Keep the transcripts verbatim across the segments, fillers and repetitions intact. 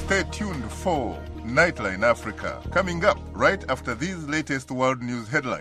Stay tuned for Nightline Africa, coming up right after these latest world news headlines.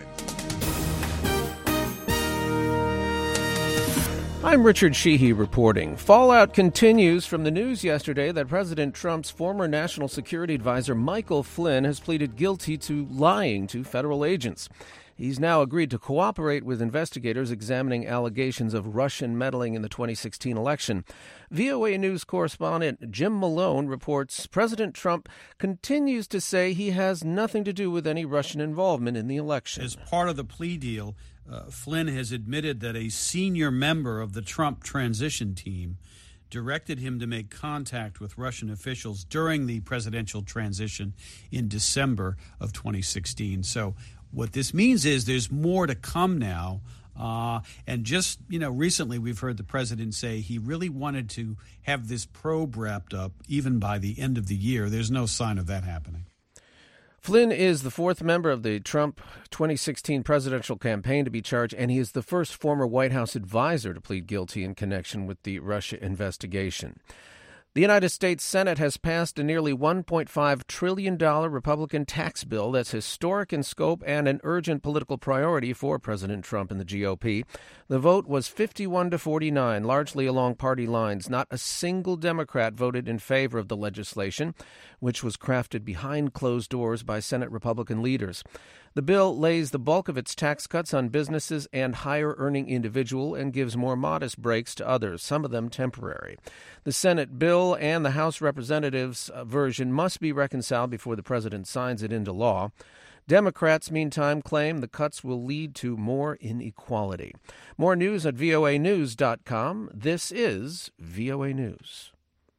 I'm Richard Sheehy reporting. Fallout continues from the news yesterday that President Trump's former national security advisor Michael Flynn has pleaded guilty to lying to federal agents. He's now agreed to cooperate with investigators examining allegations of Russian meddling in the twenty sixteen election. V O A News correspondent Jim Malone reports President Trump continues to say he has nothing to do with any Russian involvement in the election. As part of the plea deal, uh, Flynn has admitted that a senior member of the Trump transition team directed him to make contact with Russian officials during the presidential transition in December of twenty sixteen. So what this means is there's more to come now. Uh, and just, you know, recently we've heard the president say he really wanted to have this probe wrapped up even by the end of the year. There's no sign of that happening. Flynn is the fourth member of the Trump twenty sixteen presidential campaign to be charged, and he is the first former White House advisor to plead guilty in connection with the Russia investigation. The United States Senate has passed a nearly one point five trillion dollars Republican tax bill that's historic in scope and an urgent political priority for President Trump and the G O P. The vote was fifty-one to forty-nine, largely along party lines. Not a single Democrat voted in favor of the legislation, which was crafted behind closed doors by Senate Republican leaders. The bill lays the bulk of its tax cuts on businesses and higher-earning individuals and gives more modest breaks to others, some of them temporary. The Senate bill and the House Representatives' version must be reconciled before the president signs it into law. Democrats, meantime, claim the cuts will lead to more inequality. More news at V O A news dot com. This is V O A News.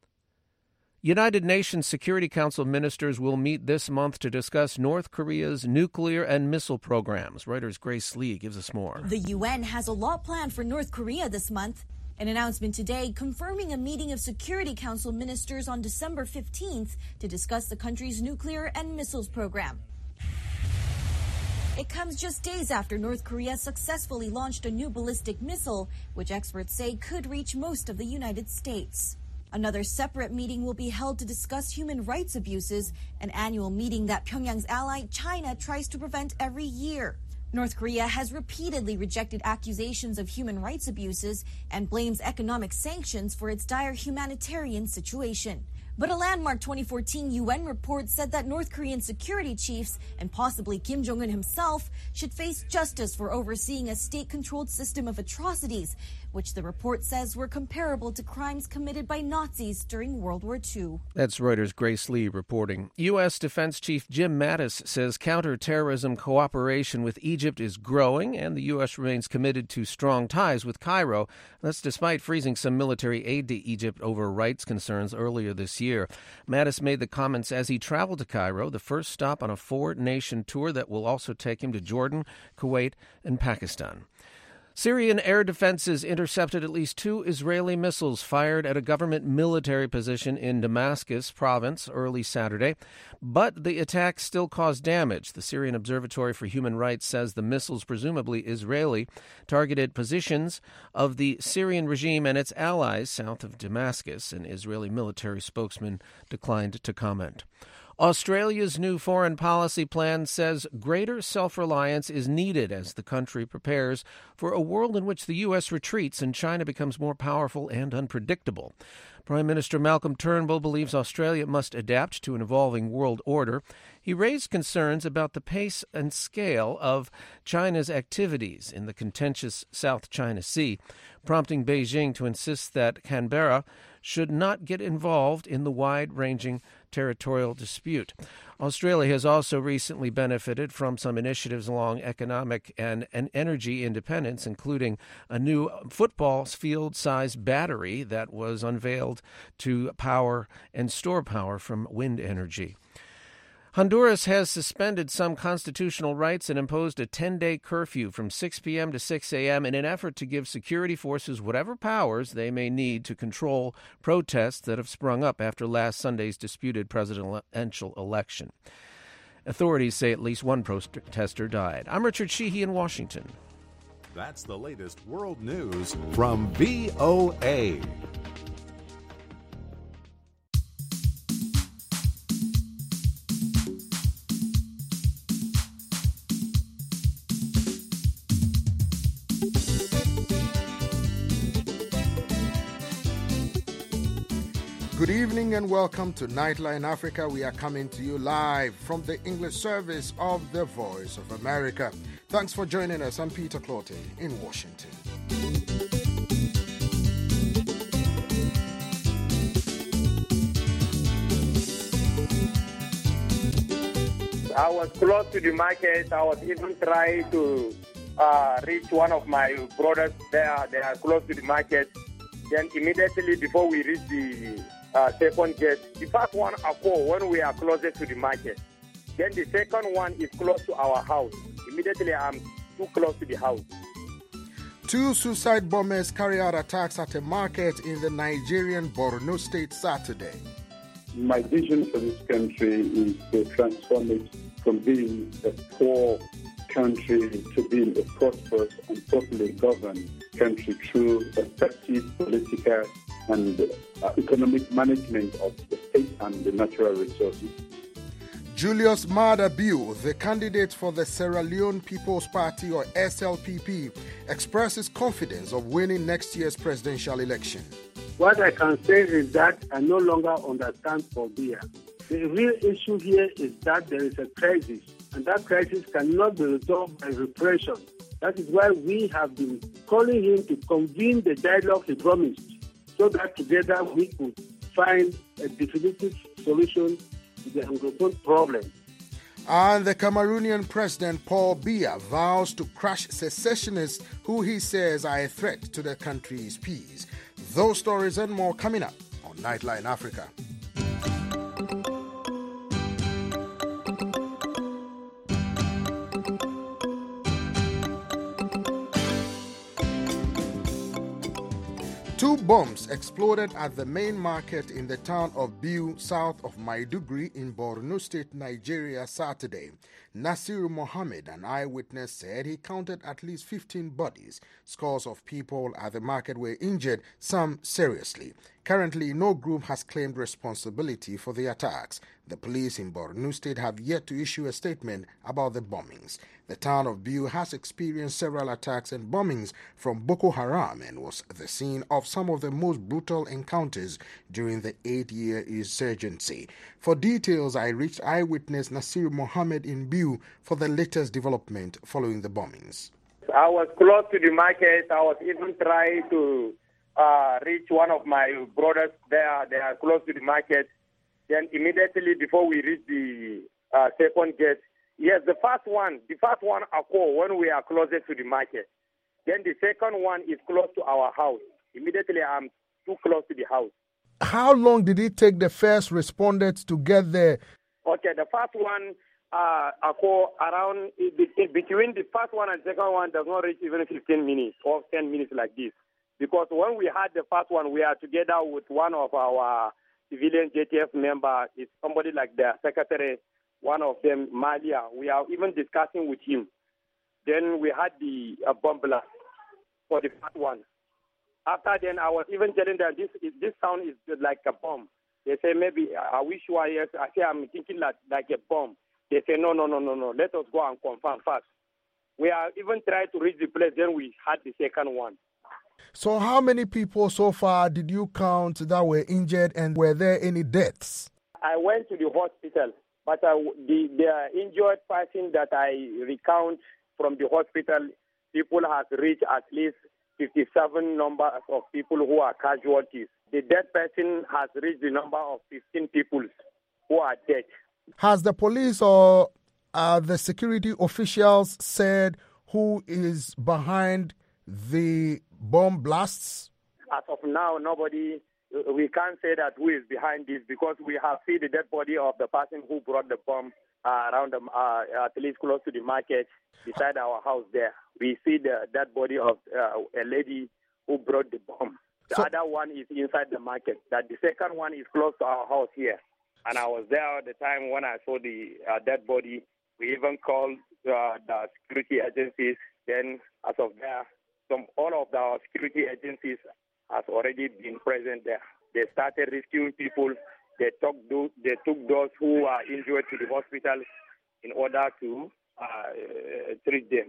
United Nations Security Council ministers will meet this month to discuss North Korea's nuclear and missile programs. Reuters' Grace Lee gives us more. The U N has a lot planned for North Korea this month. An announcement today confirming a meeting of Security Council ministers on December fifteenth to discuss the country's nuclear and missiles program. It comes just days after North Korea successfully launched a new ballistic missile, which experts say could reach most of the United States. Another separate meeting will be held to discuss human rights abuses, an annual meeting that Pyongyang's ally China tries to prevent every year. North Korea has repeatedly rejected accusations of human rights abuses and blames economic sanctions for its dire humanitarian situation. But a landmark twenty fourteen U N report said that North Korean security chiefs and possibly Kim Jong-un himself should face justice for overseeing a state-controlled system of atrocities, which the report says were comparable to crimes committed by Nazis during World War Two. That's Reuters' Grace Lee reporting. U S. Defense Chief Jim Mattis says counterterrorism cooperation with Egypt is growing, and the U S remains committed to strong ties with Cairo. That's despite freezing some military aid to Egypt over rights concerns earlier this year. Mattis made the comments as he traveled to Cairo, the first stop on a four-nation tour that will also take him to Jordan, Kuwait, and Pakistan. Syrian air defenses intercepted at least two Israeli missiles fired at a government military position in Damascus province early Saturday, but the attack still caused damage. The Syrian Observatory for Human Rights says the missiles, presumably Israeli, targeted positions of the Syrian regime and its allies south of Damascus. An Israeli military spokesman declined to comment. Australia's new foreign policy plan says greater self-reliance is needed as the country prepares for a world in which the U S retreats and China becomes more powerful and unpredictable. Prime Minister Malcolm Turnbull believes Australia must adapt to an evolving world order. He raised concerns about the pace and scale of China's activities in the contentious South China Sea, prompting Beijing to insist that Canberra should not get involved in the wide-ranging territorial dispute. Australia has also recently benefited from some initiatives along economic and, and energy independence, including a new football field-sized battery that was unveiled to power and store power from wind energy. Honduras has suspended some constitutional rights and imposed a ten-day curfew from six p.m. to six a.m. in an effort to give security forces whatever powers they may need to control protests that have sprung up after last Sunday's disputed presidential election. Authorities say at least one protester died. I'm Richard Sheehy in Washington. That's the latest world news from V O A. Good evening and welcome to Nightline Africa. We are coming to you live from the English service of the Voice of America. Thanks for joining us. I'm Peter Clottey in Washington. I was close to the market. I was even trying to uh, reach one of my brothers there. They are close to the market. Then immediately before we reach the uh, second gate, the first one occurred when we are closest to the market. Then the second one is close to our house. Immediately I'm too close to the house. Two suicide bombers carry out attacks at a market in the Nigerian Borno state Saturday. My vision for this country is to transform it from being a poor country to being a prosperous and properly governed country through effective political and uh, economic management of the state and the natural resources. Julius Maada Bio, the candidate for the Sierra Leone People's Party or S L P P, expresses confidence of winning next year's presidential election. What I can say is that I no longer understand Paul Biya. The real issue here is that there is a crisis, and that crisis cannot be resolved by repression. That is why we have been calling him to convene the dialogue he promised, so that together we could find a definitive solution to the Anglophone problem. And the Cameroonian President Paul Biya vows to crush secessionists who he says are a threat to the country's peace. Those stories and more coming up on Nightline Africa. Two bombs exploded at the main market in the town of Biu, south of Maiduguri in Borno State, Nigeria, Saturday. Nasiru Mohammed, an eyewitness, said he counted at least fifteen bodies. Scores of people at the market were injured, some seriously. Currently, no group has claimed responsibility for the attacks. The police in Borno State have yet to issue a statement about the bombings. The town of Biu has experienced several attacks and bombings from Boko Haram and was the scene of some of the most brutal encounters during the eight-year insurgency. For details, I reached eyewitness Nasiru Mohammed in Biu for the latest development following the bombings. I was close to the market. I was even trying to uh, reach one of my brothers there. They are close to the market. Then immediately before we reach the uh, second gate, yes, the first one, the first one occurred when we are closest to the market. Then the second one is close to our house. Immediately I'm too close to the house. How long did it take the first respondents to get there? Okay, the first one uh, occurred around, between the first one and second one does not reach even fifteen minutes or ten minutes like this. Because when we had the first one, we are together with one of our civilian J T F member, is somebody like the secretary, one of them, Malia. We are even discussing with him. Then we had the uh, bomb blast for the first one. After then, I was even telling them this this sound is like a bomb. They say, maybe, are we sure? Yes. I say, I'm thinking like, like a bomb. They say, no, no, no, no, no. Let us go and confirm first. We are even trying to reach the place, then we had the second one. So how many people so far did you count that were injured, and were there any deaths? I went to the hospital, but uh, the, the injured person that I recount from the hospital, people have reached at least fifty-seven numbers of people who are casualties. The dead person has reached the number of fifteen people who are dead. Has the police or uh, the security officials said who is behind the bomb blasts? As of now, nobody, we can't say that who is behind this, because we have seen the dead body of the person who brought the bomb uh, around, the, uh, at least close to the market, beside our house there. We see the dead body of uh, a lady who brought the bomb. The so, other one is inside the market. That the second one is close to our house here. And I was there at the time when I saw the uh, dead body. We even called uh, the security agencies. Then, as of there, some all of the security agencies has already been present there. They started rescuing people. They took those, they took those who are injured to the hospital in order to uh, treat them.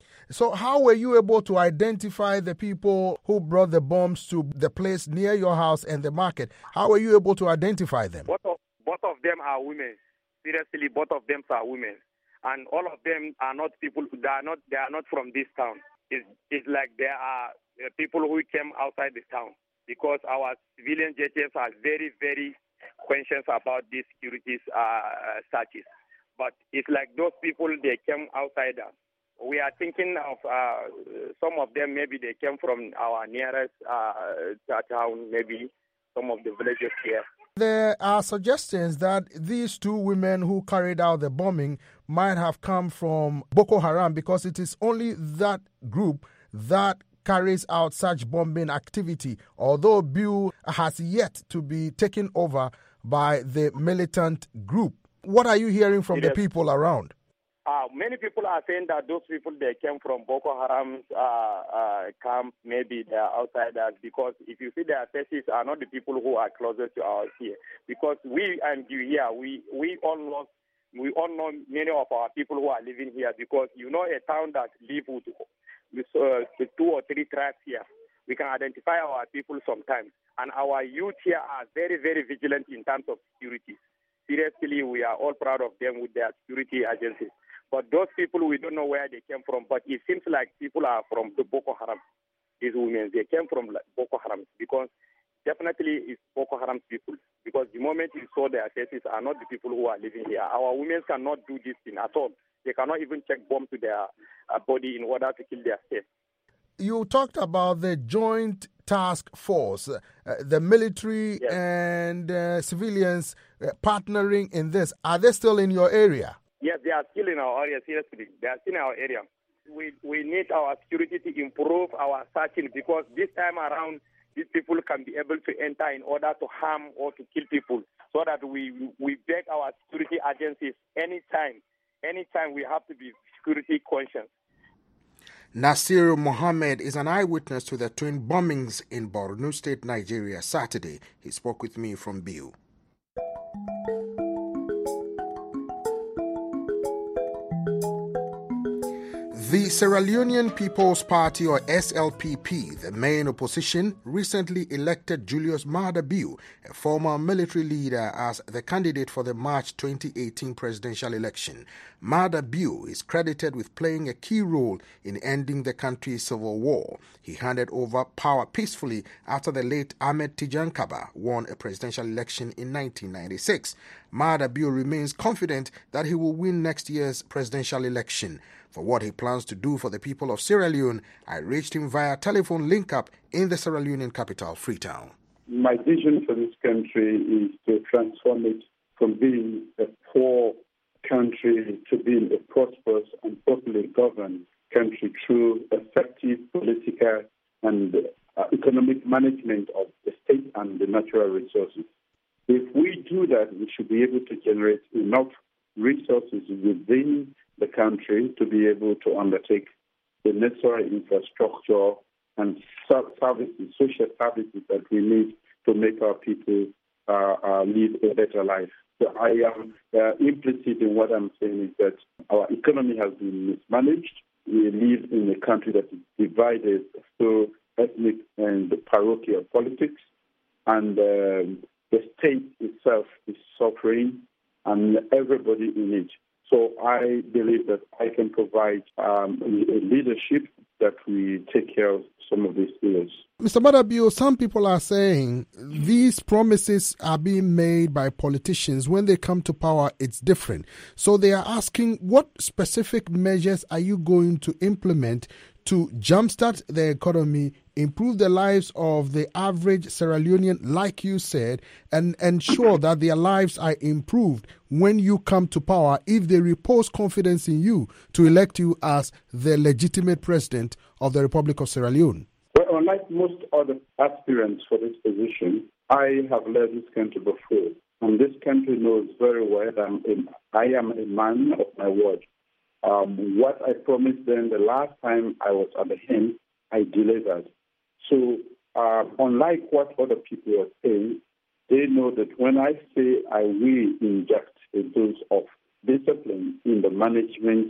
So how were you able to identify the people who brought the bombs to the place near your house and the market? How were you able to identify them? Both of, both of them are women. Seriously, both of them are women. And all of them are not people, they are not, they are not from this town. It's, it's like there are people who came outside the town, because our civilian judges are very, very conscious about these security uh, searches. But it's like those people, they came outsiders. We are thinking of uh, some of them, maybe they came from our nearest uh, town, maybe some of the villages here. There are suggestions that these two women who carried out the bombing might have come from Boko Haram, because it is only that group that carries out such bombing activity, although Biu has yet to be taken over by the militant group. What are you hearing from yes. the people around? Uh, many people are saying that those people, they came from Boko Haram's uh, uh, camp. Maybe they are outsiders, because if you see their faces are not the people who are closest to us here. Because we and you here, we, we all know we all know many of our people who are living here, because you know a town that live with, with uh, two or three tribes here. We can identify our people sometimes. And our youth here are very, very vigilant in terms of security. Seriously, we are all proud of them with their security agencies. But those people, we don't know where they came from. But it seems like people are from the Boko Haram. These women, they came from Boko Haram, because definitely it's Boko Haram people. Because the moment you saw their faces are not the people who are living here. Our women cannot do this thing at all. They cannot even check bomb to their uh, body in order to kill their self. You talked about the joint task force, uh, the military yes. and uh, civilians uh, partnering in this. Are they still in your area? Yes, they are still in our area, seriously. They are still in our area. We we need our security to improve our searching, because this time around, these people can be able to enter in order to harm or to kill people, so that we, we beg our security agencies anytime, anytime we have to be security conscious. Nasir Mohammed is an eyewitness to the twin bombings in Borno State, Nigeria, Saturday. He spoke with me from Biu. The Sierra Leonean People's Party, or S L P P, the main opposition, recently elected Julius Maada Bio, a former military leader, as the candidate for the March twenty eighteen presidential election. Maada Bio is credited with playing a key role in ending the country's civil war. He handed over power peacefully after the late Ahmed Tijan Kaba won a presidential election in nineteen ninety-six. Maada Bio remains confident that he will win next year's presidential election. For what he plans to do for the people of Sierra Leone, I reached him via telephone link-up in the Sierra Leonean capital, Freetown. My vision for this country is to transform it from being a poor country to being a prosperous and properly governed country through effective political and uh, economic management of the state and the natural resources. If we do that, we should be able to generate enough resources within the country to be able to undertake the necessary infrastructure and services, social services that we need to make our people uh, uh, live a better life. So I am uh, implicit in what I'm saying is that our economy has been mismanaged. We live in a country that is divided through ethnic and parochial politics, and um, the state itself is suffering, and everybody in it. So I believe that I can provide um, a leadership that we take care of some of these issues. Mister Maada Bio, some people are saying these promises are being made by politicians. When they come to power, it's different. So they are asking, what specific measures are you going to implement to jumpstart the economy, improve the lives of the average Sierra Leonean, like you said, and ensure that their lives are improved when you come to power, if they repose confidence in you to elect you as the legitimate president of the Republic of Sierra Leone? Well, unlike most other aspirants for this position, I have led this country before, and this country knows very well that I am a man of my word. Um, what I promised them the last time I was at the helm, I delivered. So, uh, unlike what other people are saying, they know that when I say I will inject a dose of discipline in the management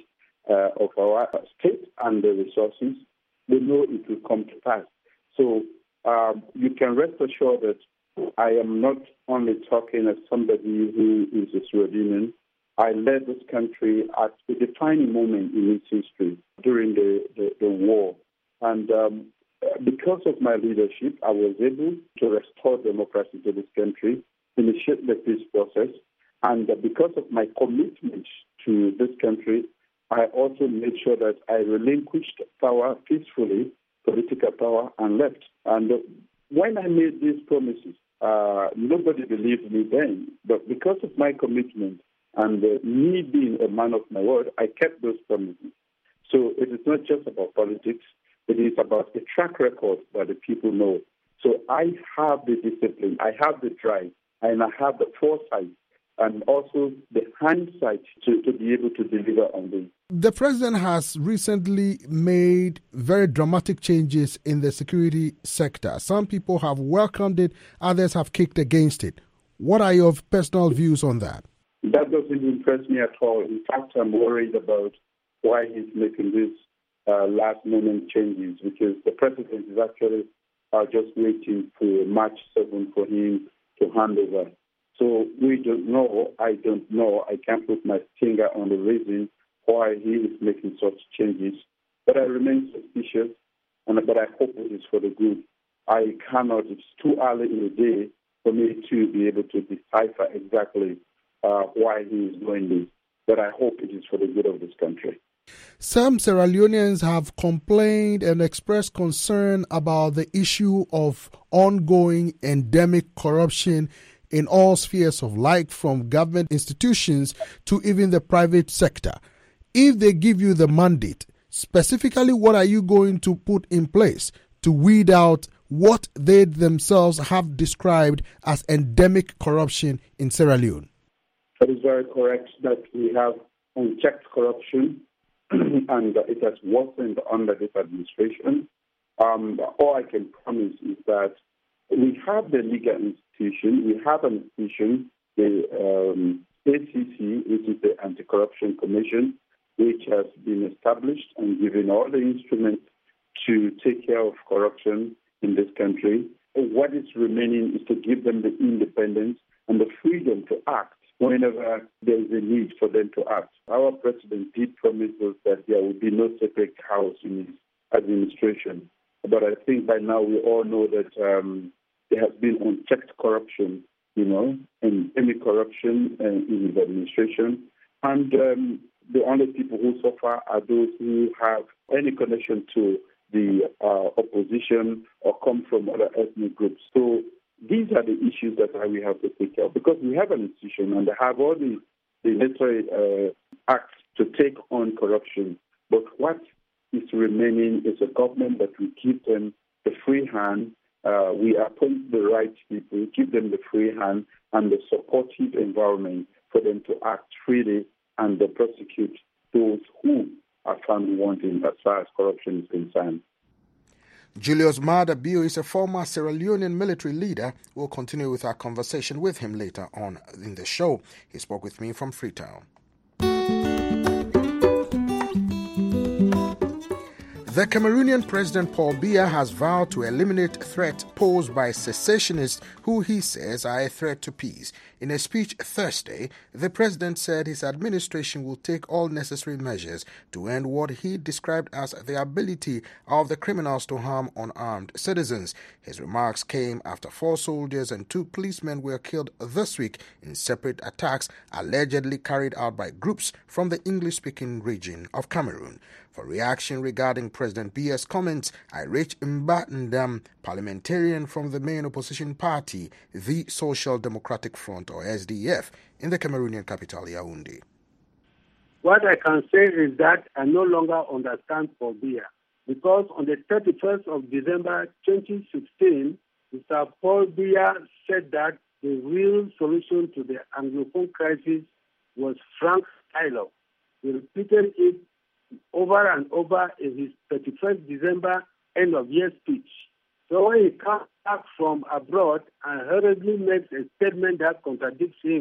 uh, of our state and the resources, we know it will come to pass. So um, you can rest assured that I am not only talking as somebody who is a Sudan. I led this country at a defining moment in its history during the, the, the war. And um, because of my leadership, I was able to restore democracy to this country, initiate the peace process. And because of my commitment to this country, I also made sure that I relinquished power peacefully, political power, and left. And when I made these promises, uh, nobody believed me then. But because of my commitment and uh, me being a man of my word, I kept those promises. So it is not just about politics. It is about the track record that the people know. So I have the discipline, I have the drive, and I have the foresight and also the hindsight to, to be able to deliver on this. The president has recently made very dramatic changes in the security sector. Some people have welcomed it, others have kicked against it. What are your personal views on that? That doesn't impress me at all. In fact, I'm worried about why he's making these uh, last-moment changes, because the president is actually uh, just waiting for March seventh for him to hand over. So we don't know, I don't know, I can't put my finger on the reason why he is making such changes. But I remain suspicious, and but I hope it is for the good. I cannot, it's too early in the day for me to be able to decipher exactly uh, why he is doing this. But I hope it is for the good of this country. Some Sierra Leoneans have complained and expressed concern about the issue of ongoing endemic corruption in all spheres of life, from government institutions to even the private sector. If they give you the mandate, specifically what are you going to put in place to weed out what they themselves have described as endemic corruption in Sierra Leone? It is very correct that we have unchecked corruption and it has worsened under this administration. Um, all I can promise is that we have the legal institution, we have an institution, the um, A C C, which is the Anti-Corruption Commission, which has been established and given all the instruments to take care of corruption in this country. What is remaining is to give them the independence and the freedom to act whenever there is a need for them to act. Our president did promise us that there will be no separate house in his administration. But I think by now we all know that um, there has been unchecked corruption, you know, and any corruption uh, in his administration. And um, the only people who suffer are those who have any connection to the uh, opposition or come from other ethnic groups. So these are the issues that we have to take care of, because we have an institution and they have all the, the necessary uh, acts to take on corruption. But what is remaining is a government that will give them the free hand. Uh, we appoint the right people, give them the free hand and the supportive environment for them to act freely and to prosecute those who are found wanting as far as corruption is concerned. Julius Maada Bio is a former Sierra Leonean military leader. We'll continue with our conversation with him later on in the show. He spoke with me from Freetown. The Cameroonian President Paul Biya has vowed to eliminate threats posed by secessionists who he says are a threat to peace. In a speech Thursday, the president said his administration will take all necessary measures to end what he described as the ability of the criminals to harm unarmed citizens. His remarks came after four soldiers and two policemen were killed this week in separate attacks allegedly carried out by groups from the English-speaking region of Cameroon. For reaction regarding President Biya's comments, I reached Mbatndam, parliamentarian from the main opposition party, the Social Democratic Front, or S D F, in the Cameroonian capital, Yaoundé. What I can say is that I no longer understand Paul Biya, because on the thirty-first of December twenty sixteen, Mister Paul Biya said that the real solution to the Anglophone crisis was frank dialogue. He repeated it over and over in his thirty-first December end of year speech. So when he comes back from abroad and hurriedly makes a statement that contradicts him,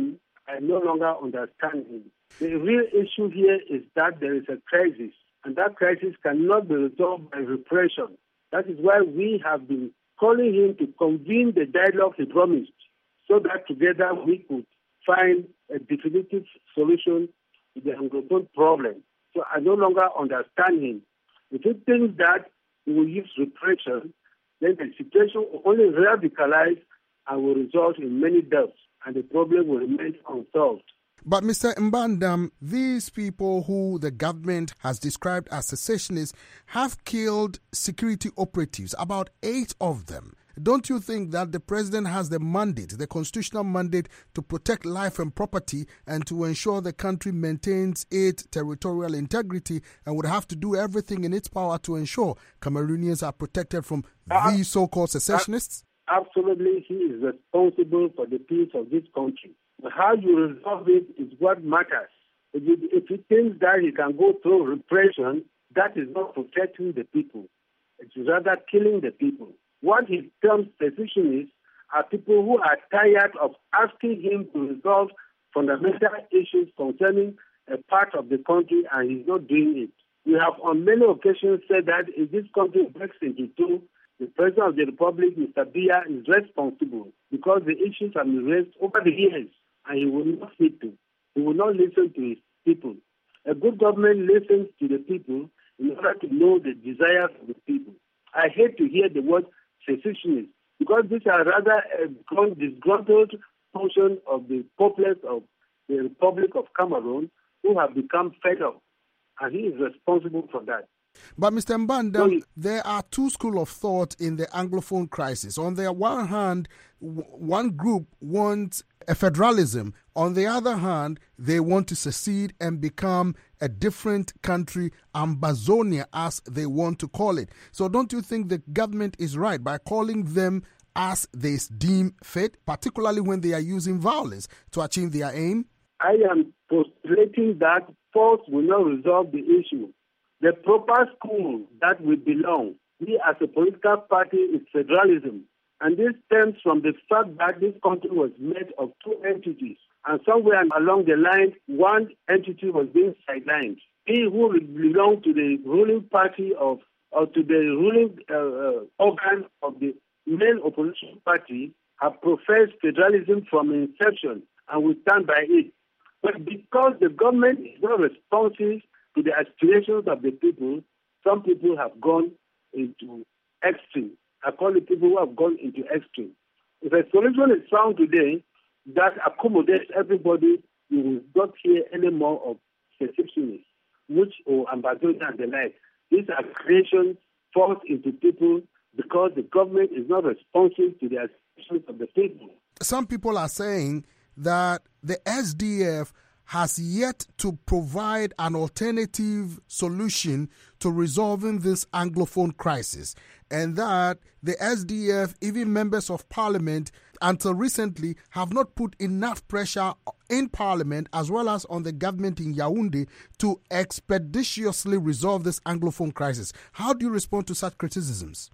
I no longer understand him. The real issue here is that there is a crisis, and that crisis cannot be resolved by repression. That is why we have been calling him to convene the dialogue he promised, so that together we could find a definitive solution to the Anglophone problem. So I no longer understand him. If he thinks that he will use repression, then the situation will only radicalize and will result in many deaths, and the problem will remain unsolved. But Mister Mbandam, these people who the government has described as secessionists have killed security operatives, about eight of them. Don't you think that the president has the mandate, the constitutional mandate, to protect life and property and to ensure the country maintains its territorial integrity, and would have to do everything in its power to ensure Cameroonians are protected from uh, these so-called secessionists? Absolutely, he is responsible for the peace of this country. How you resolve it is what matters. If he, if he thinks that he can go through repression, that is not protecting the people. It's rather killing the people. What he terms secessionists are people who are tired of asking him to resolve fundamental issues concerning a part of the country, and he's not doing it. We have on many occasions said that if this country breaks into two, the President of the Republic, Mister Biya, is responsible because the issues have been raised over the years, and he will not fit to. He will not listen to his people. A good government listens to the people in order to know the desires of the people. I hate to hear the word secessionists because these are rather a disgruntled portion of the populace of the Republic of Cameroon who have become fed up, and he is responsible for that. But Mister Mbandam, so, there are two schools of thought in the Anglophone crisis. On the one hand, w- one group wants a federalism. On the other hand, they want to secede and become a different country, Ambazonia, as they want to call it. So don't you think the government is right by calling them as they deem fit, particularly when they are using violence to achieve their aim? I am postulating that force will not resolve the issue. The proper school that we belong, we as a political party, is federalism. And this stems from the fact that this country was made of two entities. And somewhere along the line, one entity was being sidelined. He who belonged to the ruling party of, or to the ruling uh, uh, organ of the main opposition party have professed federalism from inception, and we stand by it. But because the government is not responsive to the aspirations of the people, some people have gone into extreme. I call it people who have gone into extreme. If a solution is found today that accommodates everybody, you will not hear any more of secessionists, which or Ambazonia and the like. These are creations forced into people because the government is not responsive to the aspirations of the people. Some people are saying that the S D F has yet to provide an alternative solution to resolving this Anglophone crisis, and that the S D F, even members of parliament, until recently, have not put enough pressure in parliament as well as on the government in Yaoundé to expeditiously resolve this Anglophone crisis. How do you respond to such criticisms?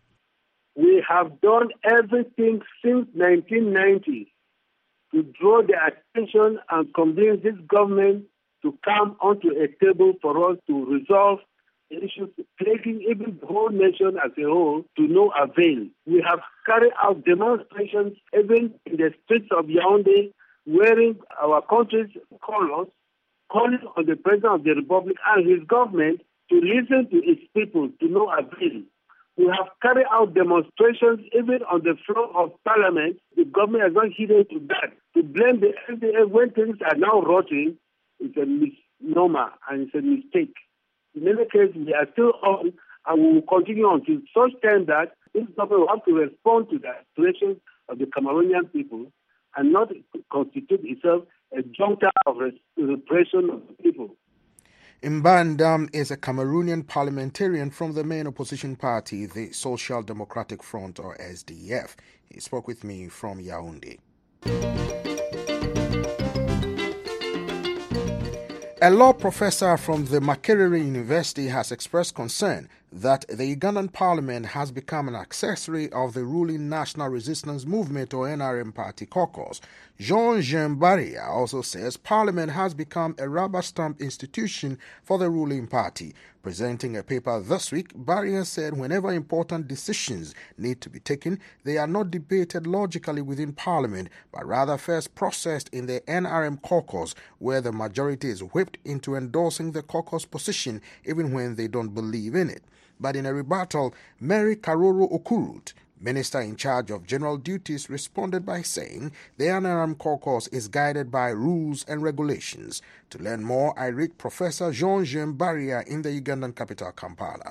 We have done everything since nineteen ninety to draw the attention and convince this government to come onto a table for us to resolve the issues plaguing even the whole nation as a whole to no avail. We have carried out demonstrations even in the streets of Yaoundé wearing our country's colors, calling on the President of the Republic and his government to listen to its people to no avail. We have carried out demonstrations even on the floor of Parliament. The government has not heeded to that. To blame the S D F when things are now rotting is a misnomer and it's a mistake. In any case, we are still on and we will continue until such time that this government will have to respond to the aspirations of the Cameroonian people and not constitute itself a junta of repression of the people. Mbandam is a Cameroonian parliamentarian from the main opposition party, the Social Democratic Front, or S D F. He spoke with me from Yaoundé. A law professor from the Makerere University has expressed concern that the Ugandan parliament has become an accessory of the ruling National Resistance Movement or N R M party caucus. Jean-Jean Barria also says parliament has become a rubber-stamp institution for the ruling party. Presenting a paper this week, Barria said whenever important decisions need to be taken, they are not debated logically within parliament, but rather first processed in the N R M caucus, where the majority is whipped into endorsing the caucus position even when they don't believe in it. But in a rebuttal, Mary Karoro Okurut, Minister in charge of general duties, responded by saying the N R M caucus is guided by rules and regulations. To learn more, I read Professor Jean-Jean Barria in the Ugandan capital, Kampala.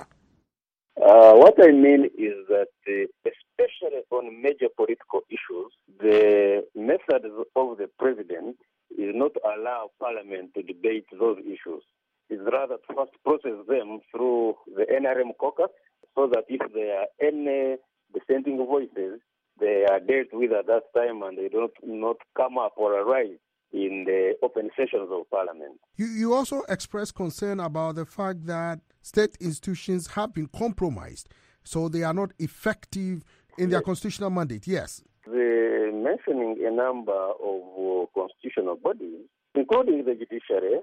Uh, what I mean is that, uh, especially on major political issues, the method of the president is not to allow parliament to debate those issues. It's rather to first process them through the N R M caucus, so that if there are any dissenting voices, they are dealt with at that time and they don't not come up or arise in the open sessions of parliament. You, you also expressed concern about the fact that state institutions have been compromised, so they are not effective in their yes. constitutional mandate. Yes. The mentioning a number of uh, constitutional bodies, including the judiciary,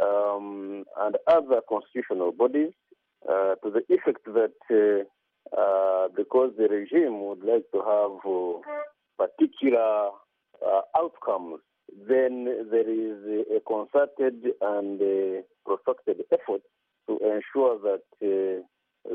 Um, and other constitutional bodies, uh, to the effect that uh, uh, because the regime would like to have uh, particular uh, outcomes, then there is a concerted and a protracted effort to ensure that uh,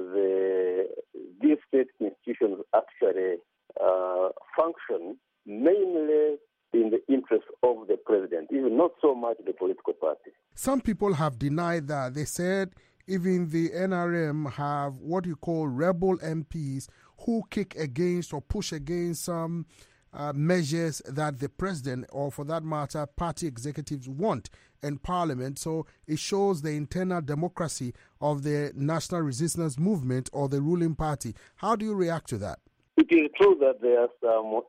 the these state institutions actually uh, function mainly in the interest of the president, even not so much the political party. Some people have denied that. They said even the N R M have what you call rebel M Ps who kick against or push against some uh, measures that the president, or for that matter, party executives want in parliament. So it shows the internal democracy of the National Resistance Movement or the ruling party. How do you react to that? It is true that there are some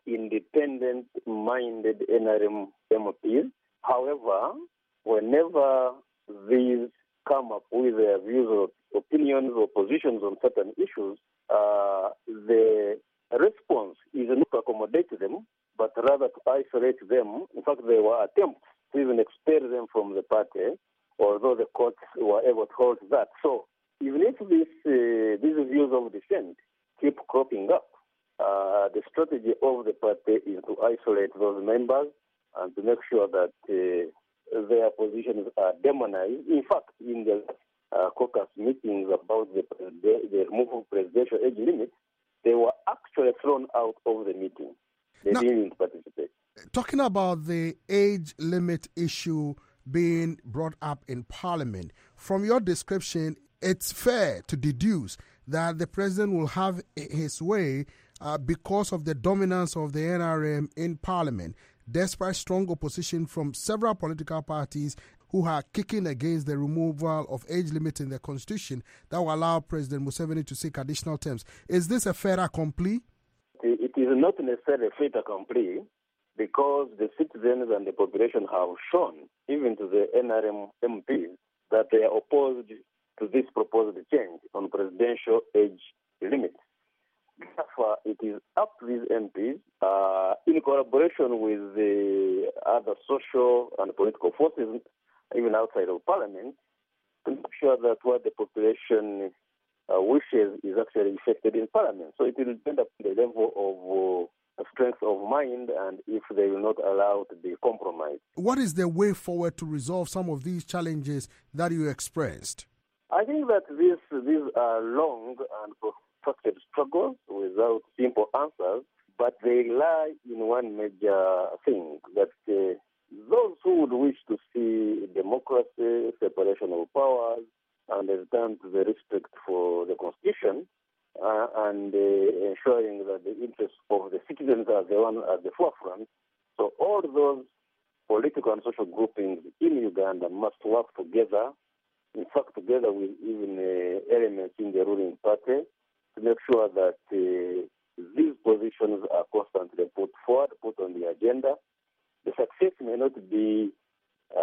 independent-minded N R M M Ps. However, whenever these come up with their views or opinions or positions on certain issues, uh, the response is not to accommodate them, but rather to isolate them. In fact, there were attempts to even expel them from the party, although the courts were able to hold that. So, even if this, uh, these views of dissent keep cropping up, Uh, the strategy of the party is to isolate those members and to make sure that uh, their positions are demonized. In fact, in the uh, caucus meetings about the, the removal of presidential age limit, they were actually thrown out of the meeting. They now, didn't participate. Talking about the age limit issue being brought up in Parliament, from your description, it's fair to deduce that the president will have his way Uh, because of the dominance of the N R M in Parliament, despite strong opposition from several political parties who are kicking against the removal of age limit in the Constitution that will allow President Museveni to seek additional terms. Is this a fait accompli? It is not necessarily a fait accompli, because the citizens and the population have shown, even to the N R M M Ps, that they are opposed to this proposed change on presidential age limits. Therefore, it is up to these M Ps, uh, in collaboration with the other social and political forces, even outside of Parliament, to make sure that what the population uh, wishes is actually effected in Parliament. So it will depend on the level of uh, strength of mind and if they will not allow to be compromised. What is the way forward to resolve some of these challenges that you expressed? I think that these, these are long and protracted struggles without simple answers, but they lie in one major thing, that uh, those who would wish to see democracy, separation of powers, and a return to the respect for the Constitution, uh, and uh, ensuring that the interests of the citizens are the one at the forefront. So all those political and social groupings in Uganda must work together, in fact together with even uh, elements in the ruling party, to make sure that uh, these positions are constantly put forward, put on the agenda. The success may not be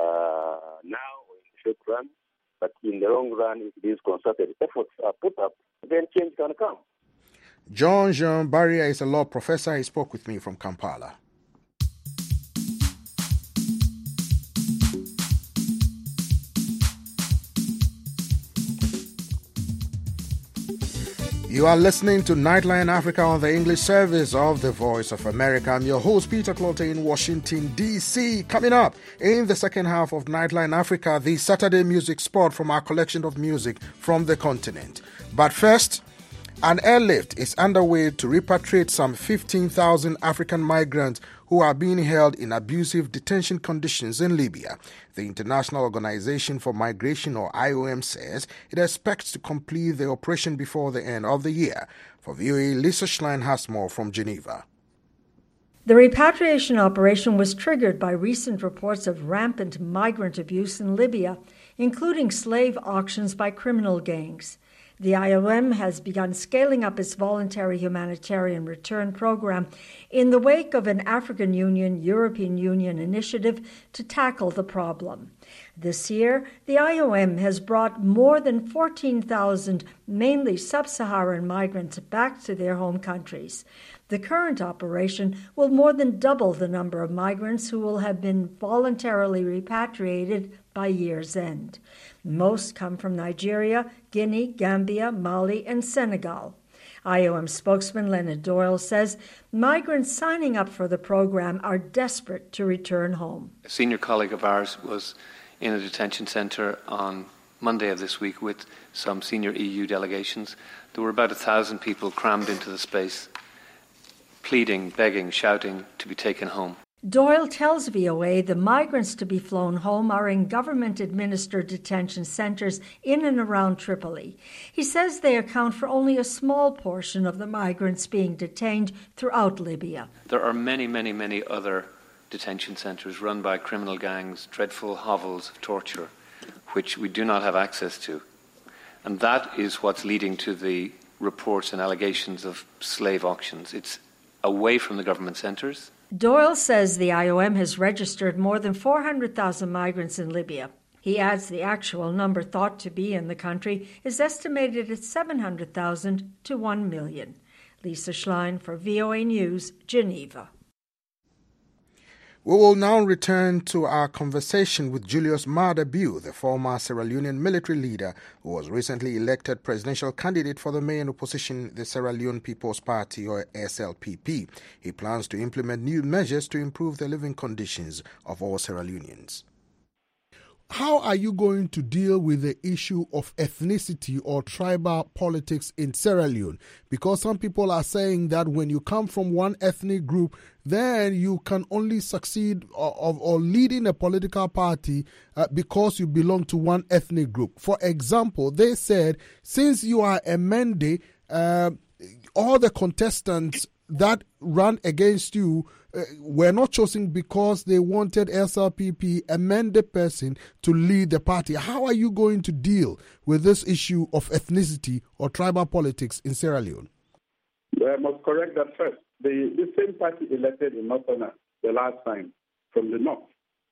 uh, now or in the short run, but in the long run, if these concerted efforts are put up, then change can come. John Jean Barria is a law professor. He spoke with me from Kampala. You are listening to Nightline Africa on the English service of the Voice of America. I'm your host, Peter Clottey in Washington, D C. Coming up in the second half of Nightline Africa, the Saturday music spot from our collection of music from the continent. But first, an airlift is underway to repatriate some fifteen thousand African migrants who are being held in abusive detention conditions in Libya. The International Organization for Migration, or I O M, says it expects to complete the operation before the end of the year. For V O A, Lisa Schlein has more from Geneva. The repatriation operation was triggered by recent reports of rampant migrant abuse in Libya, including slave auctions by criminal gangs. The I O M has begun scaling up its voluntary humanitarian return program in the wake of an African Union, European Union initiative to tackle the problem. This year, the I O M has brought more than fourteen thousand mainly sub-Saharan migrants back to their home countries. The current operation will more than double the number of migrants who will have been voluntarily repatriated by year's end. Most come from Nigeria, Guinea, Gambia, Mali, and Senegal. I O M spokesman Leonard Doyle says migrants signing up for the program are desperate to return home. A senior colleague of ours was in a detention centre on Monday of this week with some senior E U delegations. There were about a thousand people crammed into the space, pleading, begging, shouting to be taken home. Doyle tells V O A the migrants to be flown home are in government-administered detention centres in and around Tripoli. He says they account for only a small portion of the migrants being detained throughout Libya. There are many, many, many other detention centres run by criminal gangs, dreadful hovels of torture, which we do not have access to. And that is what's leading to the reports and allegations of slave auctions. It's away from the government centres. Doyle says the I O M has registered more than four hundred thousand migrants in Libya. He adds the actual number thought to be in the country is estimated at seven hundred thousand to one million. Lisa Schlein for V O A News, Geneva. We will now return to our conversation with Julius Maada Bio, the former Sierra Leonean military leader who was recently elected presidential candidate for the main opposition, the Sierra Leone People's Party, or S L P P. He plans to implement new measures to improve the living conditions of all Sierra Leoneans. How are you going to deal with the issue of ethnicity or tribal politics in Sierra Leone? Because some people are saying that when you come from one ethnic group, then you can only succeed or, or, or lead in a political party uh, because you belong to one ethnic group. For example, they said, since you are a Mende, uh, all the contestants that ran against you uh, were not chosen because they wanted S L P P, a Mende person, to lead the party. How are you going to deal with this issue of ethnicity or tribal politics in Sierra Leone? Well, I must correct that first. The, the same party elected in Northern the last time from the north.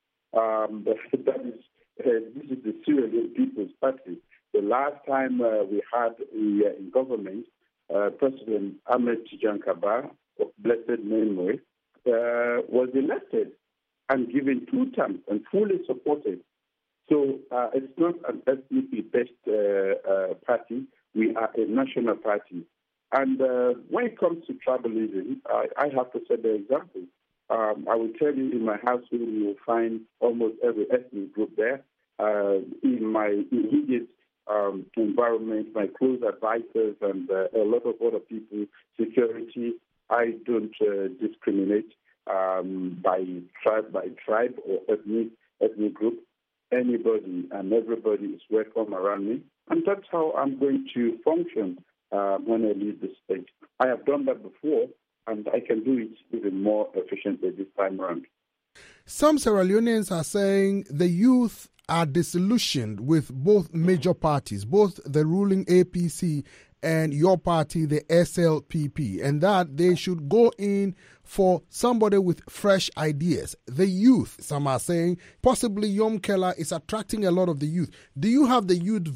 Um, that is, uh, this is the Sierra Leone People's Party. The last time uh, we had a, in government, uh, President Ahmed Tijan Kaba of blessed memory uh, was elected and given two terms and fully supported. So uh, it's not an ethnically based uh, uh, party. We are a national party. And uh, when it comes to tribalism, I, I have to set the example. Um, I will tell you, in my household, you will find almost every ethnic group there. Uh, in my immediate um, environment, my close advisors and uh, a lot of other people, security, I don't uh, discriminate um, by tribe, by tribe or ethnic ethnic group. Anybody and everybody is welcome around me, and that's how I'm going to function uh, when I lead the state. I have done that before, and I can do it even more efficiently this time around. Some Sierra Leoneans are saying the youth are disillusioned with both major parties, both the ruling A P C and your party, the S L P P, and that they should go in for somebody with fresh ideas. The youth, some are saying, possibly Yom Keller is attracting a lot of the youth. Do you have the youth vote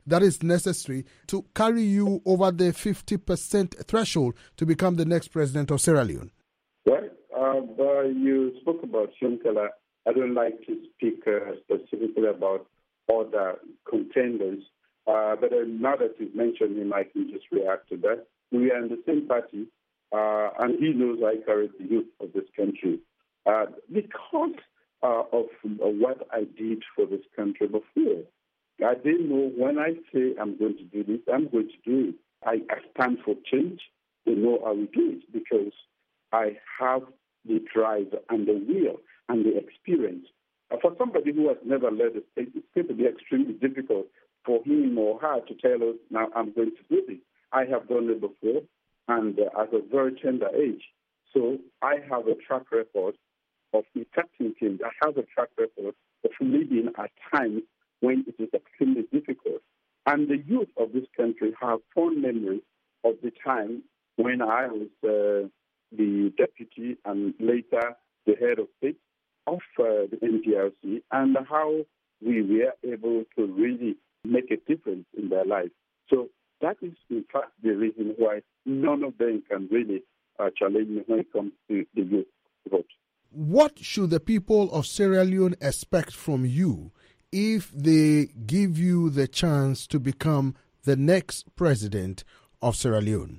that is necessary to carry you over the fifty percent threshold to become the next president of Sierra Leone? Well, uh, uh, you spoke about Shonkela. I don't like to speak uh, specifically about other contenders, uh, but uh, now that you've mentioned him, I can just react to that. We are in the same party, uh, and he knows I carry the youth of this country. Uh, because uh, of uh, what I did for this country before, I didn't know when I say I'm going to do this, I'm going to do it. I, I stand for change. They know I will do it because I have the drive and the will and the experience. Uh, for somebody who has never led a state, it's going to be extremely difficult for him or her to tell us, now I'm going to do this. I have done it before, and uh, at a very tender age. So I have a track record of effecting things. I have a track record of leading at times when it is extremely difficult. And the youth of this country have fond memories of the time when I was uh, the deputy and later the head of state of uh, the N D R C, and how we were able to really make a difference in their lives. So that is, in fact, the reason why none of them can really uh, challenge me when it comes to the youth vote. What should the people of Sierra Leone expect from you if they give you the chance to become the next president of Sierra Leone?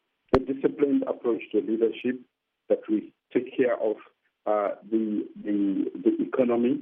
A disciplined approach to leadership, that we take care of uh, the, the the economy,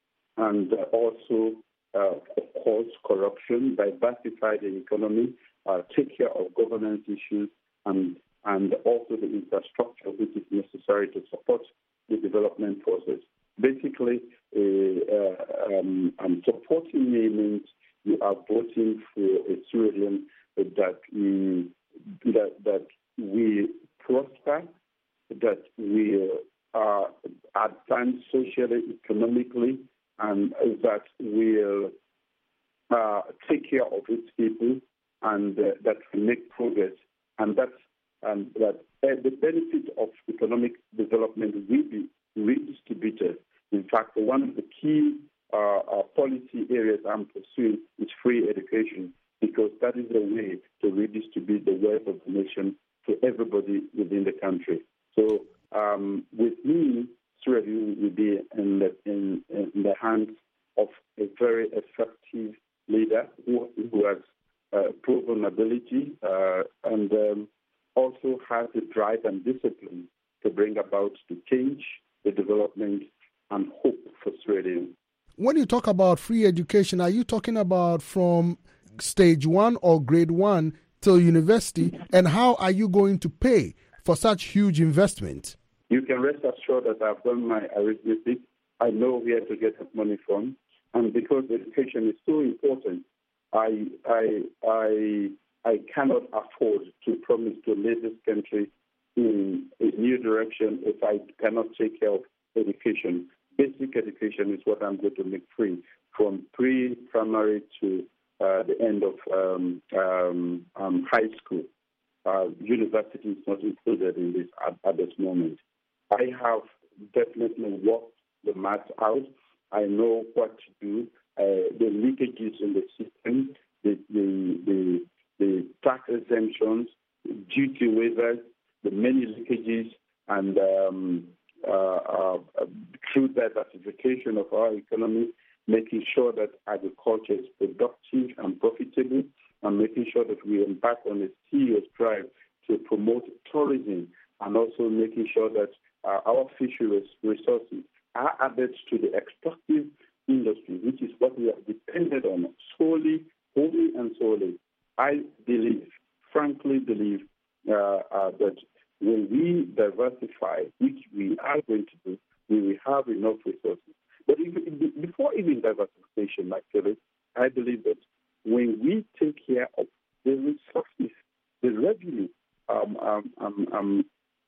and uh, also, uh, of course, corruption, diversify the economy, uh, take care of governance issues, and and also the infrastructure which is necessary to support the development process. Basically, uh, uh, um, um, supporting me means you are voting for a Sierra Leone that we that that we prosper, that we uh, advance socially, economically, and that will uh, take care of its people, and uh, that we make progress, and that and that uh, the benefit of economic development will be redistributed. In fact, one of the key uh, uh, policy areas I'm pursuing is free education, because that is a way to redistribute the wealth of the nation to everybody within the country. So um, with me, Sierra Leone will be in the, in, in the hands of a very effective leader who, who has uh, proven ability uh, and um, also has the drive and discipline to bring about the change, the development, and hope for Sierra Leone. When you talk about free education, are you talking about from stage one or grade one till university? And how are you going to pay for such huge investment? You can rest assured that I've done my arithmetic. I know where to get that money from. And because education is so important, I I I I cannot afford to promise to lead this country in a new direction if I cannot take care of education. Basic education is what I'm going to make free, from pre-primary to uh, the end of um, um, um, high school. Uh, university is not included in this at, at this moment. I have definitely worked the math out. I know what to do. Uh, the leakages in the system, the the, the, the tax exemptions, duty waivers, the many leakages, and um, uh, uh, through diversification of our economy, making sure that agriculture is productive and profitable, and making sure that we embark on a serious drive to promote tourism, and also making sure that uh, our fisheries resources are added to the extractive industry, which is what we are dependent on solely, wholly and solely. I believe, frankly believe, uh, uh, that when we diversify, which we are going to do, we will have enough resources. But if, before even diversification, actually, I believe that when we take care of the resources, the revenue, um, um, um, um,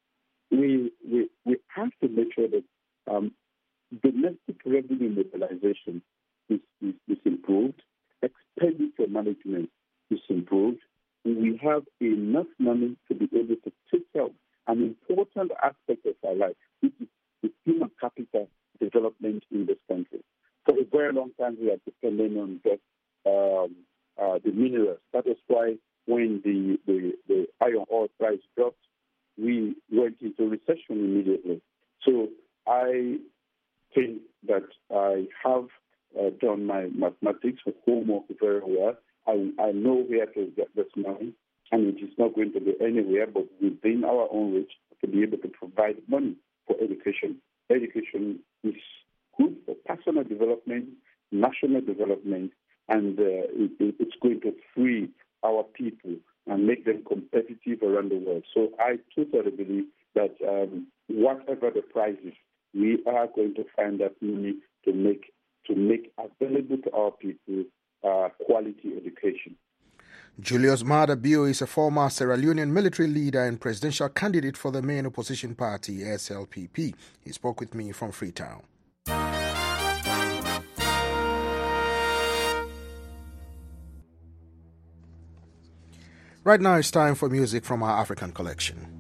we, we we have to make sure that um, domestic revenue mobilization is, is, is improved, expenditure management is improved, and we have enough money to be able to take care of an important aspect of our life, which is the human capital development in this country. For a very long time, we are depending on just um, uh, the minerals. That is why when the, the, the iron ore price dropped, we went into recession immediately. So I think that I have uh, done my mathematics or homework very well. I, I know where to get this money, and it is not going to be anywhere but within our own reach to be able to provide money for education. Education is good for personal development, national development, and uh, it, it's going to free our people and make them competitive around the world. So I totally believe that um, whatever the price is, we are going to find that money to make to make available to our people uh, quality education. Julius Maada Bio is a former Sierra Leonean military leader and presidential candidate for the main opposition party, S L P P. He spoke with me from Freetown. Right now it's time for music from our African collection.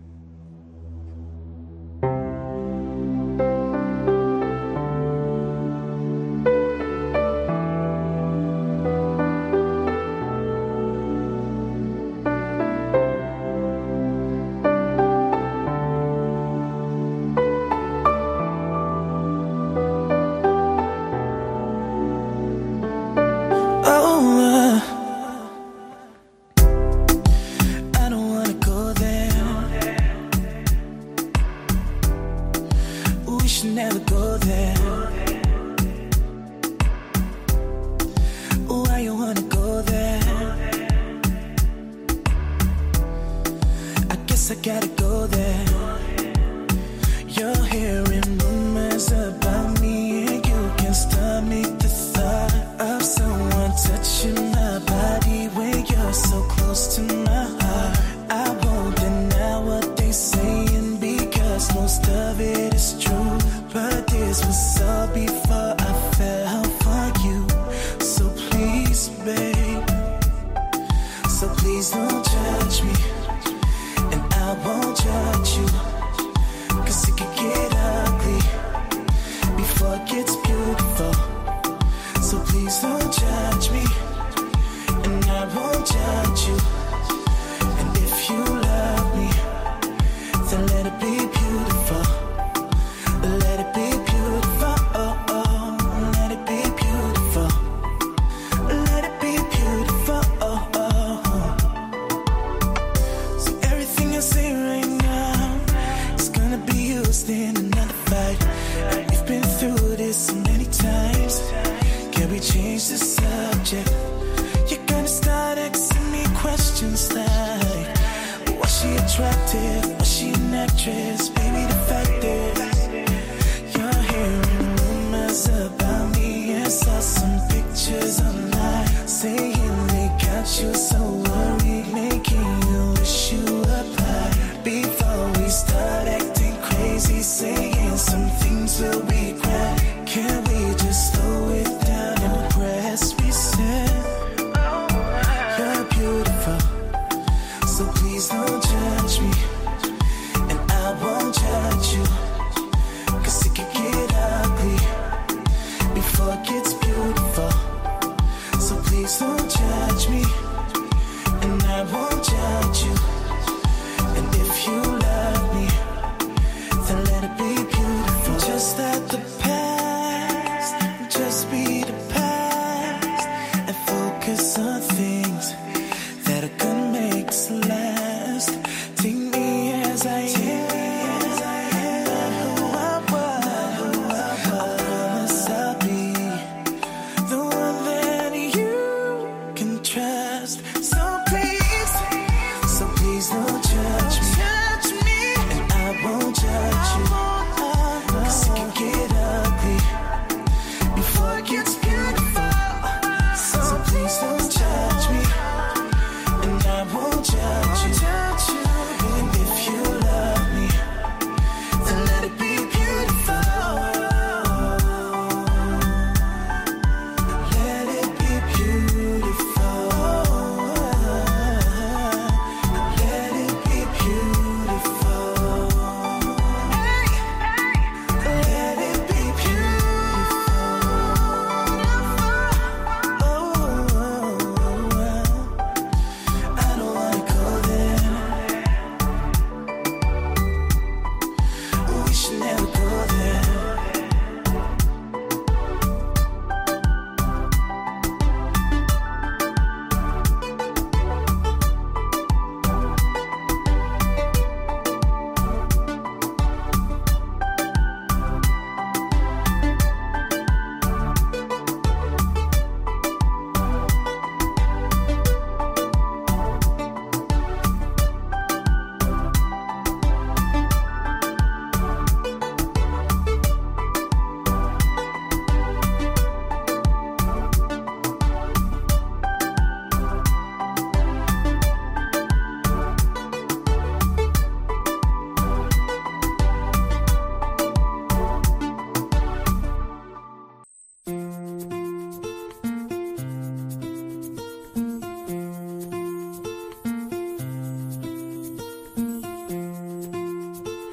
Before it gets beautiful.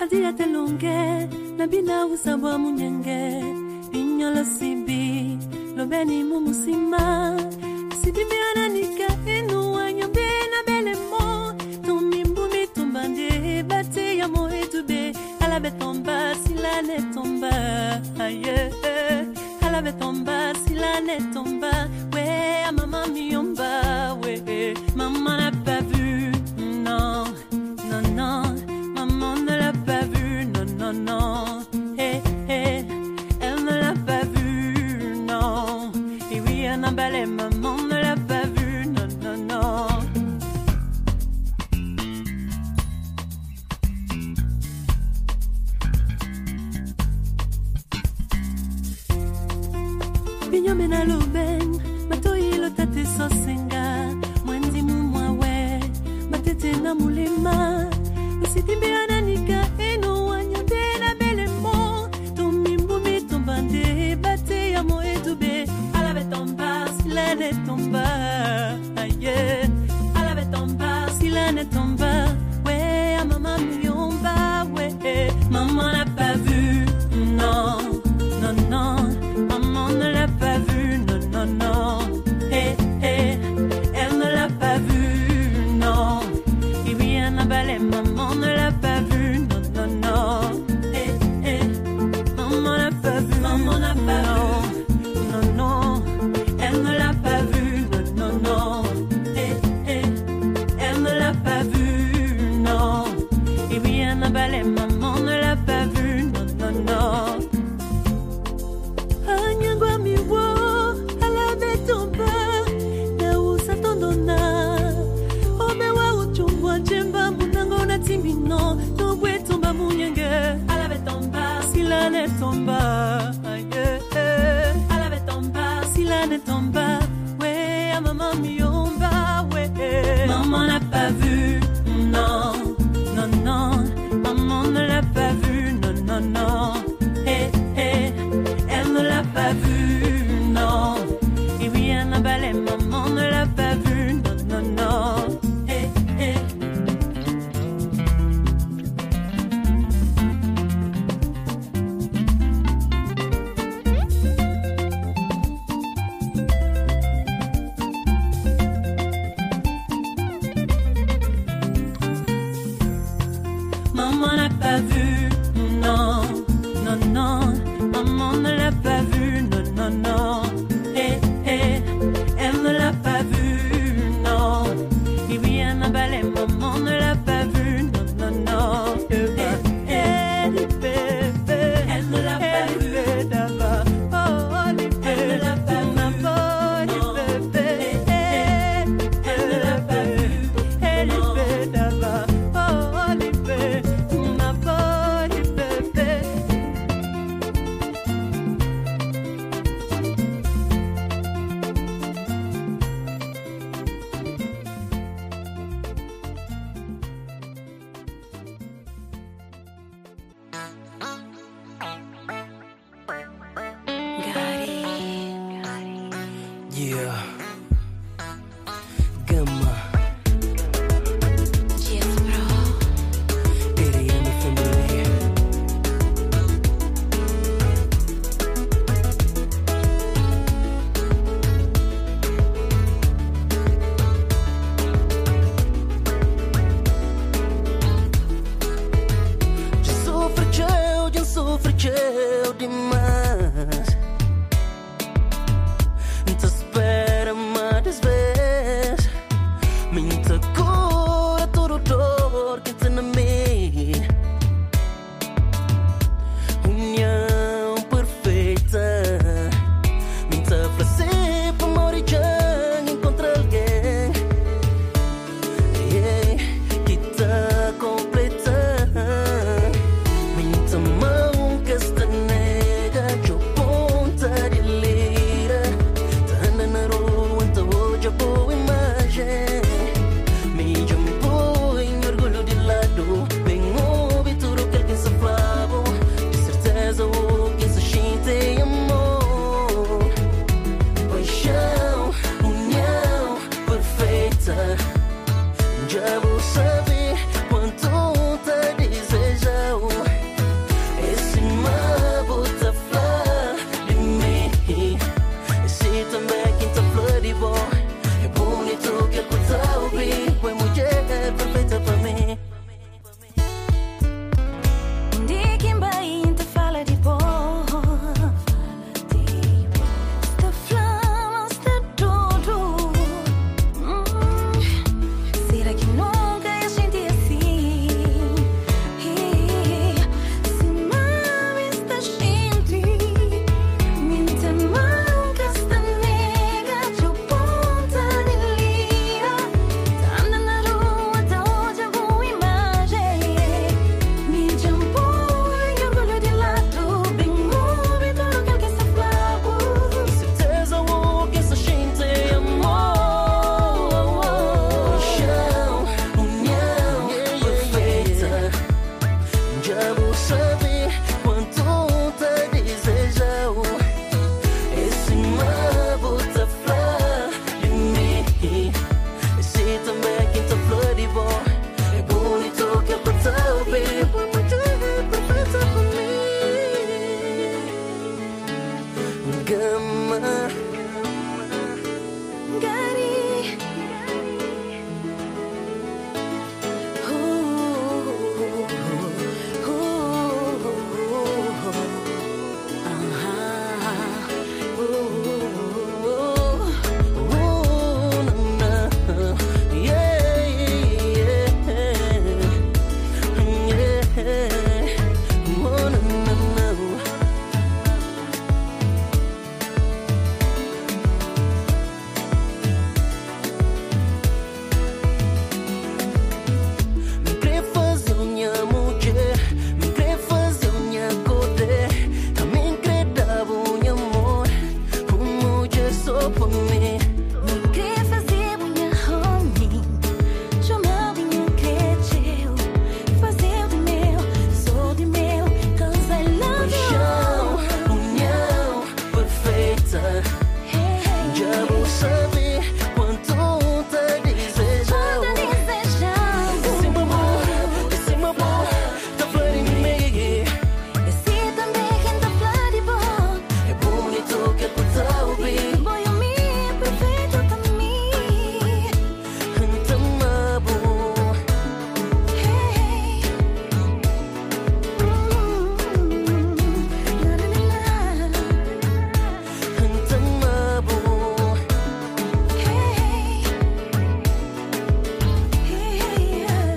Badi atelonge, nabina usabwa munyenge, inyolo sibi, lobeni mumusima, sibi miana nika inu wanyombe na belemo, tumimbu mitumbande, bati ya mo etube, alabe tomba, sila ne tomba, aye, alabe tomba, sila ne tomba, we, a maman miomba, we, maman n'a pas vu, non, non, non. Maman ne l'a pas vu, non, non, non. Hey, hey, elle ne l'a pas vu, non. Et oui, elle n'a pas les maman ne l'a pas vu, non, non, non. Binyo mena loben, matoi lo tate sosenga, mwendi mumwawe, matete na mulema. Sitimbe ananika eno wanyonde na belemo Tumimbu mitumbande bate ya mo etube Alabe tomba sila ne tomba Aye Alabe tomba sila ne tomba We a maman miomba We Maman n'a pas vu Non Non non Maman ne l'a pas vu Non non non Eh eh Elle ne l'a pas vu Non Et oui elle n'a pas les mamans Maman ne l'a pas vu, non, non, non. Eh, eh. Maman n'a pas vu, maman n'a pas vu, non, non. Elle ne l'a pas vu, non, non, non. Eh, eh. Elle ne l'a pas vu, non. Et oui, elle n'a pas les maman ne l'a pas vu, non, non, non. Anyangwa miwo, alabe tomba, na usa tondona. Omewa uchungwa jemba munango na timino, no bwe tomba munyenge. Alabe tomba, sila ne tomba, aye. Alabe tomba, sila ne tomba, we a maman miomba, we. Maman n'a pas vu, non, non, non. Maman ne l'a pas vu, non, non, non. Eh, eh, elle ne l'a pas vu, non. Et oui, elle n'a pas les maman ne l'a pas vu, non, non, non. Eh, eh. Maman n'a pas vu, non, non, non. Maman ne l'a pas vu, non, non, non. Eh, eh, elle ne l'a pas vu, non. Et oui, elle n'a pas les maman ne l'a pas vu, non, non, non. Eh, eh, les bébés, elle ne l'a pas vu d'abord. Oh, les bébés, elle ne l'a pas vu. Oh, les bébés, elle ne l'a pas vu. Elle est belle d'abord. Oh, les bébés. Yeah. Gamma. Yes, bro. Eddie and the family. Já sofreu, já sofreu demais. Te espera mais vezes. Minha cura, todo dor que tem na mim. União perfeita. Minha frase para morrer já encontrar alguém. Yeah, que tá completa. Minha mão que está nega, eu ponta de lira. Na rua, então hoje a boa imagem. Me jumbo em orgulho de lado. Bem ouve tudo que alguém se falava. De certeza o que se sente amor. Paixão, união perfeita. Já vou saber quanto te desejo. floribo. É bonito que eu tô ouvindo. Foi mulher perfeita pra mim. De quem vai inte falla de på. Sta flama, sta todo. Será que nunca eu senti assim? Se mami sta gente, minta manca sta nega, giù ponta di lira. Tanda na rua, da hoje eu vou imagem. Mi jumbo, eu olho de lado, bem movido, quero que essa flava. Certeza o que essa gente amou. Chão, união perfeita. Já vou saber quanto te desejou. Esse mar butterfly de mim. Esse também quinta flor de bom. É bonito que eu posso ouvir. Foi muito perfeito pra mim. Gama. Gari. Me quer fazer minha mulher, me quer fazer minha coder, também quer dar minha amor, uma mulher só pra mim. Me quer fazer minha homem, chamar minha creteu, fazer de meu, sou de meu, cause I love Paixão, you. união perfeita. Já vou saber quanto te desejou. Esse amor, esse amor, tá flor em mim. Esse também quinta flor de bom. É bonito que eu posso ouvir. Boy, eu me perfeito pra mim. Tamabo, Hey, la la la la. tamabo. Hey, hey, yeah.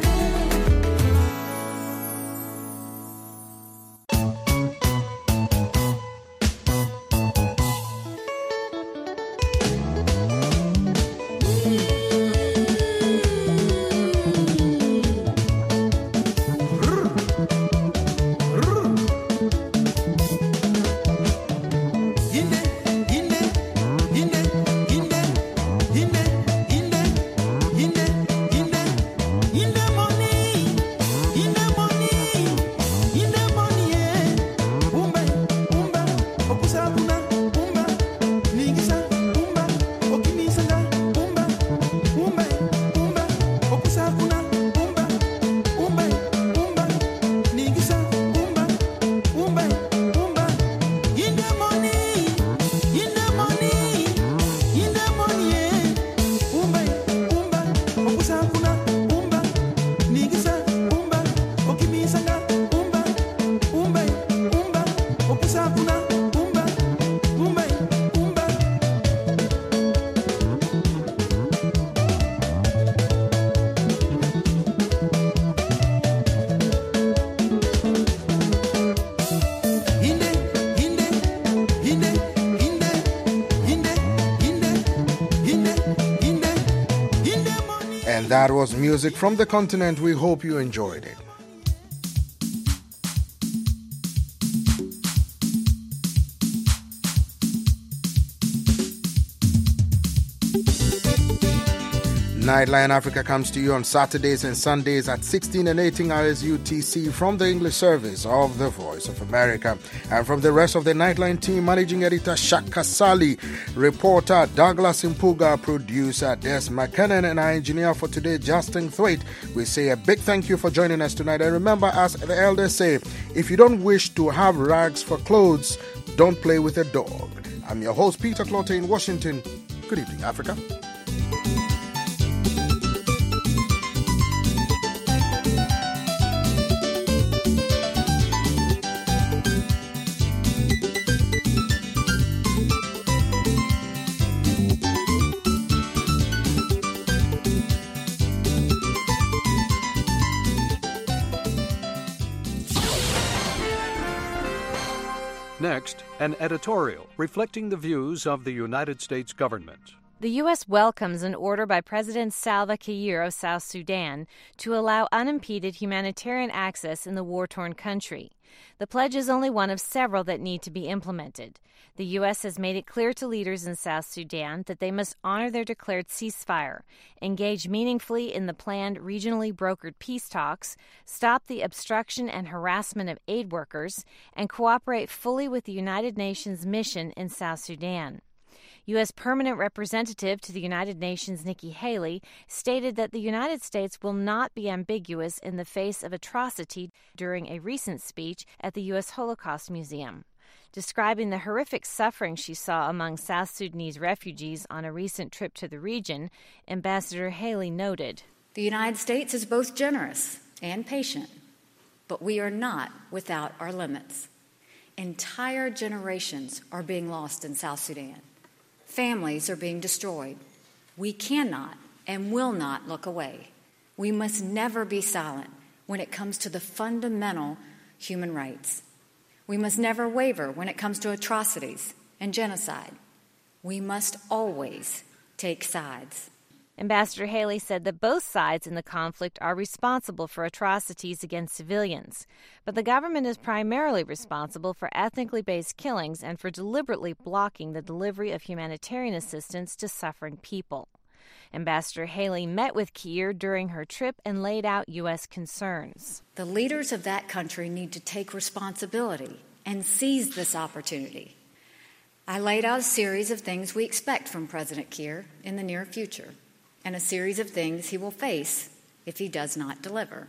And that was music from the continent. We hope you enjoyed it. Nightline Africa comes to you on Saturdays and Sundays at sixteen and eighteen hours U T C from the English service of the Voice of America. And from the rest of the Nightline team, managing editor Shaka Sali, reporter Douglas Impuga, producer Des McKinnon, and our engineer for today, Justin Thwaite. We say a big thank you for joining us tonight. And remember, as the elders say, if you don't wish to have rags for clothes, don't play with a dog. I'm your host, Peter Clotte in Washington. Good evening, Africa. Next, an editorial reflecting the views of the United States government. The U S welcomes an order by President Salva Kiir of South Sudan to allow unimpeded humanitarian access in the war-torn country. The pledge is only one of several that need to be implemented. The U S has made it clear to leaders in South Sudan that they must honor their declared ceasefire, engage meaningfully in the planned regionally brokered peace talks, stop the obstruction and harassment of aid workers, and cooperate fully with the United Nations mission in South Sudan. U S Permanent Representative to the United Nations Nikki Haley stated that the United States will not be ambiguous in the face of atrocity during a recent speech at the U S Holocaust Museum. Describing the horrific suffering she saw among South Sudanese refugees on a recent trip to the region, Ambassador Haley noted, "The United States is both generous and patient, but we are not without our limits. Entire generations are being lost in South Sudan. Families are being destroyed. We cannot and will not look away. We must never be silent when it comes to the fundamental human rights. We must never waver when it comes to atrocities and genocide. We must always take sides." Ambassador Haley said that both sides in the conflict are responsible for atrocities against civilians, but the government is primarily responsible for ethnically based killings and for deliberately blocking the delivery of humanitarian assistance to suffering people. Ambassador Haley met with Kiir during her trip and laid out U S concerns. The leaders of that country need to take responsibility and seize this opportunity. I laid out a series of things we expect from President Kiir in the near future, and a series of things he will face if he does not deliver.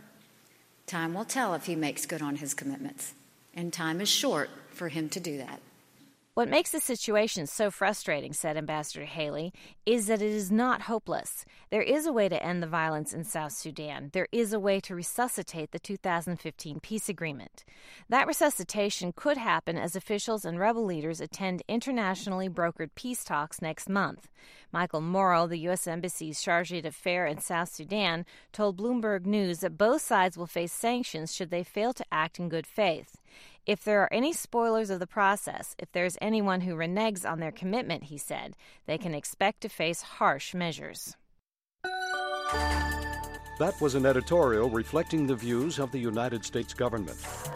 Time will tell if he makes good on his commitments, and time is short for him to do that. What makes the situation so frustrating, said Ambassador Haley, is that it is not hopeless. There is a way to end the violence in South Sudan. There is a way to resuscitate the two thousand fifteen peace agreement. That resuscitation could happen as officials and rebel leaders attend internationally brokered peace talks next month. Michael Morrow, the U S Embassy's chargé d'affaires in South Sudan, told Bloomberg News that both sides will face sanctions should they fail to act in good faith. If there are any spoilers of the process, if there's anyone who reneges on their commitment, he said, they can expect to face harsh measures. That was an editorial reflecting the views of the United States government.